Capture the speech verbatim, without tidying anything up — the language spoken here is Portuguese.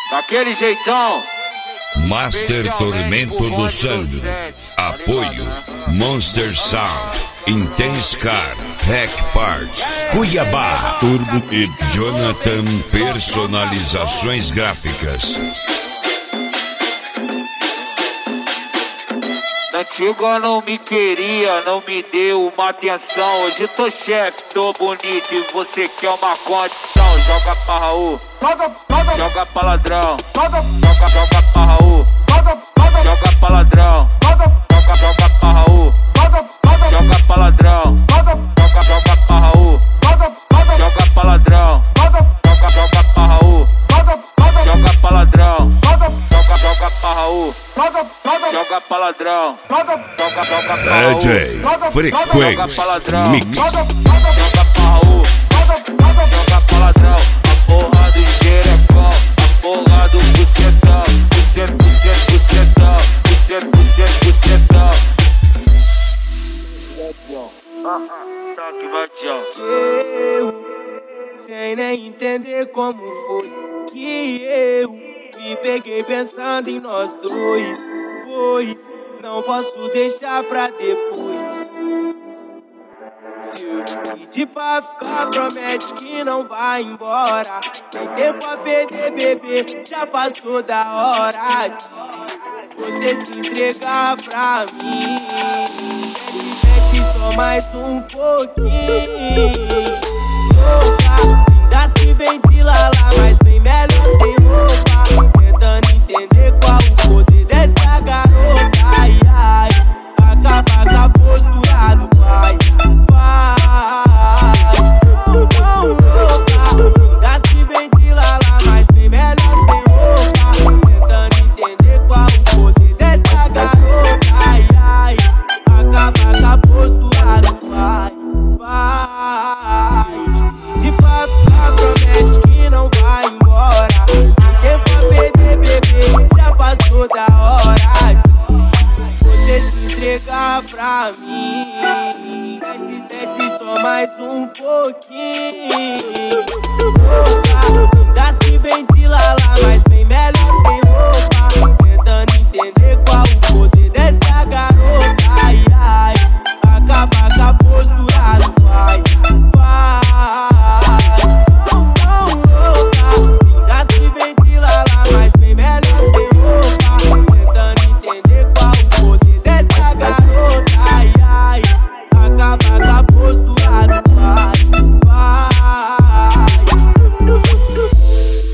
Daquele jeitão. Master Tormento do Sandro. Apoio Monster Sound, Intense Car, Hack Parts, Cuiabá, Turbo e Jonathan Personalizações Gráficas. Na antiga não me queria, não me deu uma atenção. Hoje tô chefe, tô bonito e você quer uma condição. Joga pra Raul, joga pra ladrão, joga, joga pra Raul, joga pra ladrão, joga, joga pra Raul, joga pra ladrão, joga, joga pra Raul, joga pra ladrão, joga, joga pra Raul, joga pra ladrão, joga, joga pra Raul, joga pra ladrão, joga, joga pra Raul, D J Frequência Mix. joga pra Raul, joga pra ladrão, a porra do xerecão, a porra do bucetão, bucet, bucet, bucetão, bucet, bucet, bucetão. Tá que vai, tchau. Eu, sem nem entender como foi que eu me peguei pensando em nós dois, pois não posso deixar pra depois. Se eu te pedir pra ficar, promete que não vai embora. Sem tempo a perder, bebê, já passou da hora de você se entregar pra mim. Desce, desce só mais um pouquinho. Louca, ainda se ventila.